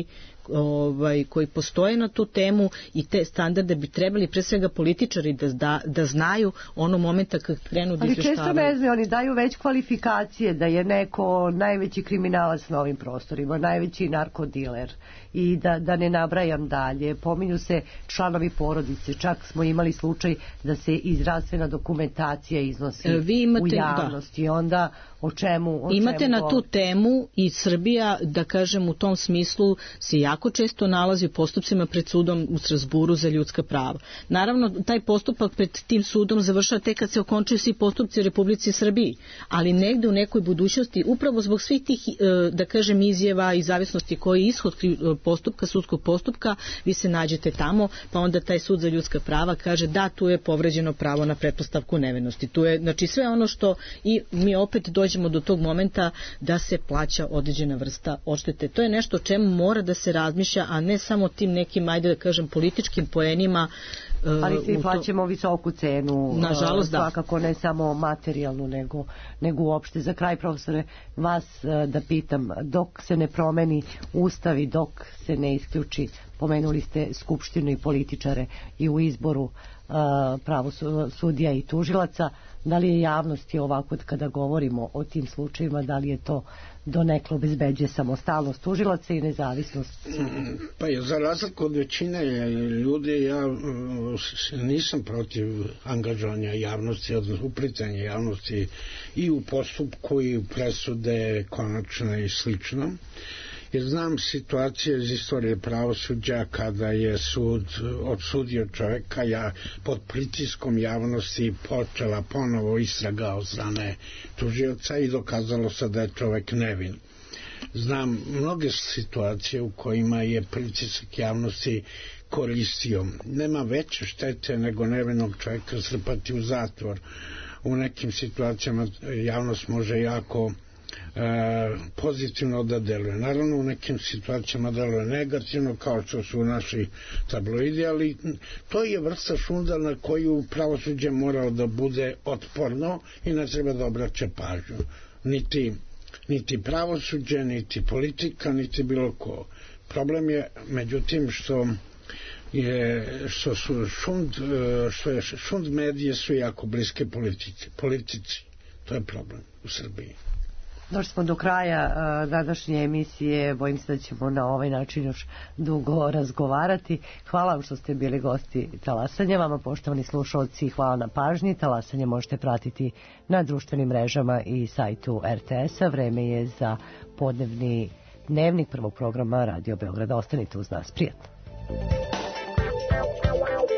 koji postoje na tu temu i te standarde bi trebali pre svega političari da znaju ono momenta kad krenu da izveštavaju. Ali često ne znaju, oni daju već kvalifikacije da je neko najveći kriminalac na ovim prostorima, najveći narkodiler i da ne nabrajam dalje. Pominju se članovi porodice, čak smo imali slučaj da se i zdravstvena dokumentacija iznosi u javnosti i onda o čemu imate na tu temu i Srbija, da kažem u tom smislu, se jako često nalazi u postupcima pred sudom u Strasburu za ljudska prava. Naravno, taj postupak pred tim sudom završava tek kad se okončaju svi postupci u Republici Srbiji, ali negde u nekoj budućnosti, upravo zbog svih tih, da kažem, izjava i zavisnosti koji je ishod postupka, sudskog postupka, vi se nađete tamo, pa onda taj sud za ljudska prava kaže da, tu je povređeno pravo na pretpostavku nevinosti. Tu je, znači, sve ono što i mi opet dođemo do tog momenta da se plaća određena vrsta odštete. To je nešto o čemu mora da se razmišlja, a ne samo tim nekim, ajde da kažem, političkim poenima. Ali svi plaćamo visoku cenu, nažalost, svakako ne samo materijalnu, nego uopšte. Za kraj, profesore, vas da pitam, dok se ne promeni ustav i dok se ne isključi, pomenuli ste skupštinu i političare i u izboru pravosudija i tužilaca, da li je javnosti ovako kada govorimo o tim slučajima, da li je to donekle obezbeđuje samostalnost tužilaca i nezavisnost sudija? Pa je, za razliku od većine ljudi, ja nisam protiv angažovanja javnosti, odnosno uplitanja javnosti i u postupku i u presude konačne i slično. Jer znam situacije iz istorije pravosuđa kada je sud odsudio čoveka, pod pritiskom javnosti počela ponovo istraga od strane tužioca i dokazalo se da je čovek nevin. Znam mnoge situacije u kojima je pritisak javnosti koristio. Nema veće štete nego nevinog čoveka strpati u zatvor. U nekim situacijama javnost može jako pozitivno da deluje. Naravno u nekim situacijama deluje negativno, kao što su naši tabloidi, ali to je vrsta šunda na koju pravosuđe moralo da bude otporno i ne treba da obraća pažnju. Niti pravosuđe, niti politika, niti bilo ko. Problem je, međutim, što šund medije su jako bliske politici. To je problem u Srbiji. Došli smo do kraja današnje emisije, bojim se da ćemo na ovaj način još dugo razgovarati. Hvala vam što ste bili gosti Talasanja, vama poštovani slušalci, hvala na pažnji. Talasanje možete pratiti na društvenim mrežama i sajtu RTS-a. Vreme je za podnevni dnevnik prvog programa Radio Beograda. Ostanite uz nas, prijatno.